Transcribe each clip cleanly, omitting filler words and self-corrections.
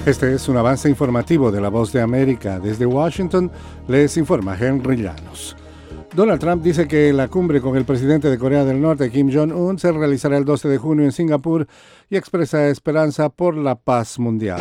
Este es un avance informativo de La Voz de América. Desde Washington les informa Henry Llanos. Donald Trump dice que la cumbre con el presidente de Corea del Norte, Kim Jong-un, se realizará el 12 de junio en Singapur y expresa esperanza por la paz mundial.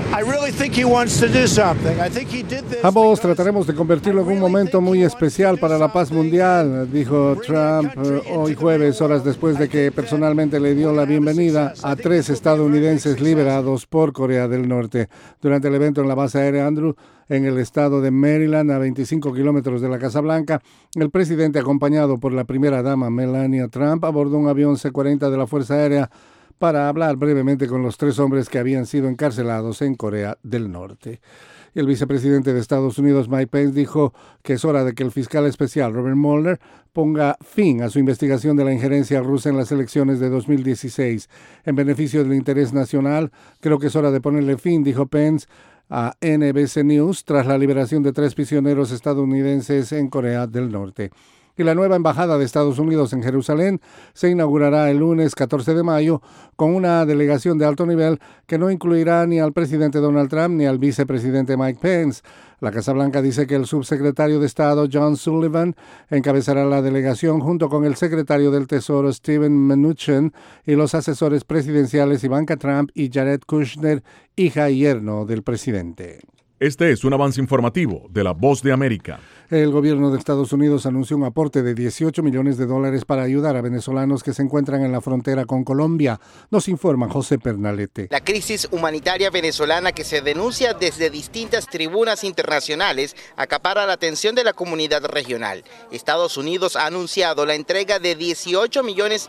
Ambos trataremos de convertirlo en un momento muy especial para la paz mundial, dijo Trump hoy jueves, horas después de que personalmente le dio la bienvenida a 3 estadounidenses liberados por Corea del Norte. Durante el evento en la base aérea Andrews, en el estado de Maryland, a 25 kilómetros de la Casa Blanca, el presidente, acompañado por la primera dama Melania Trump, abordó un avión C-40 de la Fuerza Aérea para hablar brevemente con los 3 hombres que habían sido encarcelados en Corea del Norte. El vicepresidente de Estados Unidos, Mike Pence, dijo que es hora de que el fiscal especial Robert Mueller ponga fin a su investigación de la injerencia rusa en las elecciones de 2016. En beneficio del interés nacional, creo que es hora de ponerle fin, dijo Pence a NBC News tras la liberación de 3 prisioneros estadounidenses en Corea del Norte. Y la nueva embajada de Estados Unidos en Jerusalén se inaugurará el lunes 14 de mayo con una delegación de alto nivel que no incluirá ni al presidente Donald Trump ni al vicepresidente Mike Pence. La Casa Blanca dice que el subsecretario de Estado John Sullivan encabezará la delegación junto con el secretario del Tesoro Steven Mnuchin y los asesores presidenciales Ivanka Trump y Jared Kushner, hija y yerno del presidente. Este es un avance informativo de La Voz de América. El gobierno de Estados Unidos anunció un aporte de $18 millones para ayudar a venezolanos que se encuentran en la frontera con Colombia. Nos informa José Pernalete. La crisis humanitaria venezolana que se denuncia desde distintas tribunas internacionales acapara la atención de la comunidad regional. Estados Unidos ha anunciado la entrega de $18,5 millones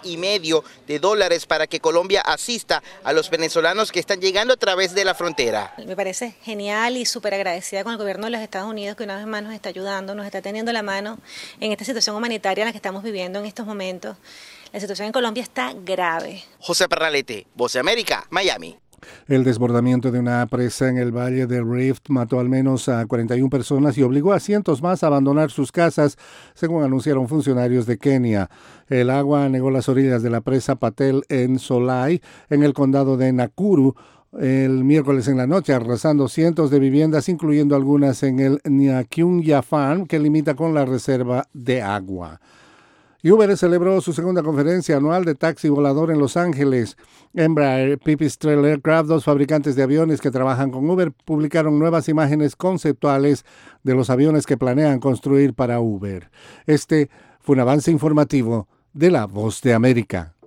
para que Colombia asista a los venezolanos que están llegando a través de la frontera. Me parece genial y súper agradecida con el gobierno de los Estados Unidos que una vez más nos está ayudando, nos está teniendo la mano en esta situación humanitaria en la que estamos viviendo en estos momentos. La situación en Colombia está grave. José Pernalete, Voz de América, Miami. El desbordamiento de una presa en el valle de Rift mató al menos a 41 personas y obligó a cientos más a abandonar sus casas, según anunciaron funcionarios de Kenia. El agua anegó las orillas de la presa Patel en Solai, en el condado de Nakuru, el miércoles en la noche, arrasando cientos de viviendas, incluyendo algunas en el Nyakyunya Farm, que limita con la reserva de agua. Uber celebró su segunda conferencia anual de taxi volador en Los Ángeles. Embraer, Pipistrel Aircraft, 2 fabricantes de aviones que trabajan con Uber, publicaron nuevas imágenes conceptuales de los aviones que planean construir para Uber. Este fue un avance informativo de La Voz de América.